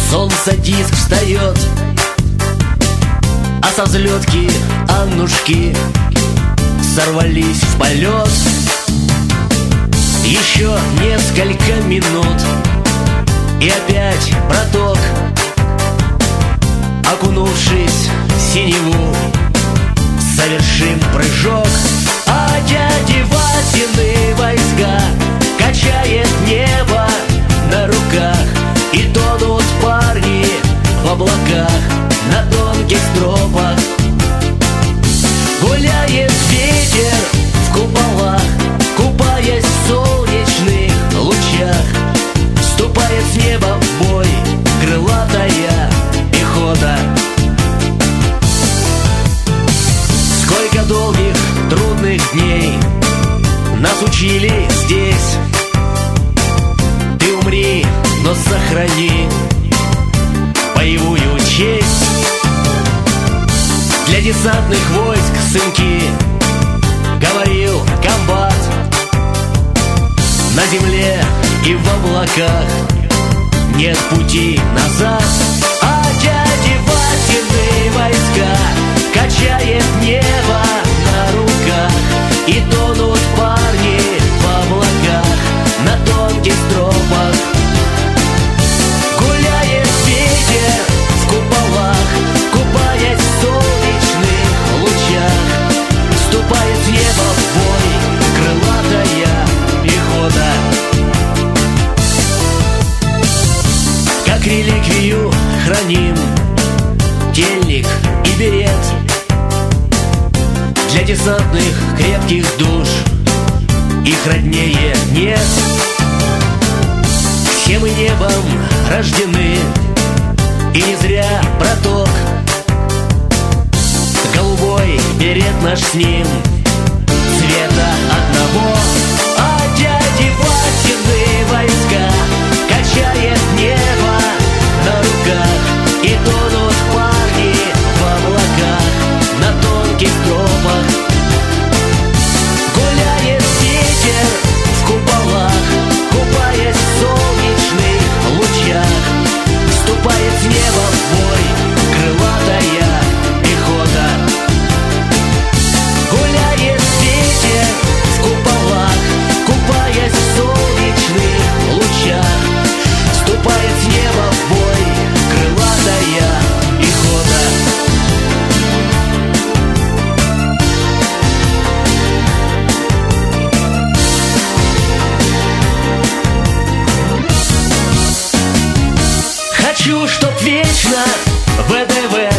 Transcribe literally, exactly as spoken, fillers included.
солнце диск встает, а со взлетки Аннушки сорвались в полет. Еще несколько минут, и опять проток. Окунувшись в синеву, совершим прыжок. А дяди Васины войска качает небо на руках, и тонут парни в облаках на тонких стропах. Гуляет ветер в куполах, купаясь в солнечных лучах. Вступает с неба в бой крылатая пехота. Сколько долгих, трудных дней нас учили здесь. Ты умри, но сохрани боевую честь. Для десантных войск, сынки, говорил комбат, на земле и в облаках нет пути назад. А дяди Васины войска качает небо на руках, и тонут парни в облаках на тонких стропах. Гуляет ветер в куполах, купаясь в солнечных лучах. Вступает с неба в бой крылатая пехота. Как реликвию храним тельник и берет. Для десантных крепких душ их роднее нет. Все мы небом рождены, и не зря проток. Голубой берет наш с ним цвета одного. А дяди Васины войска качает небо на руках, и тонут парни в облаках на тонких тропах. Гуляет ветер в куполах, купаясь в солнечных лучах. Вступает с неба в бой крылатая пехота. Гуляет ветер в куполах, купаясь в солнечных лучах. Вступает с неба в бой крылатая пехота. Хочу, чтоб вечно вэ дэ вэ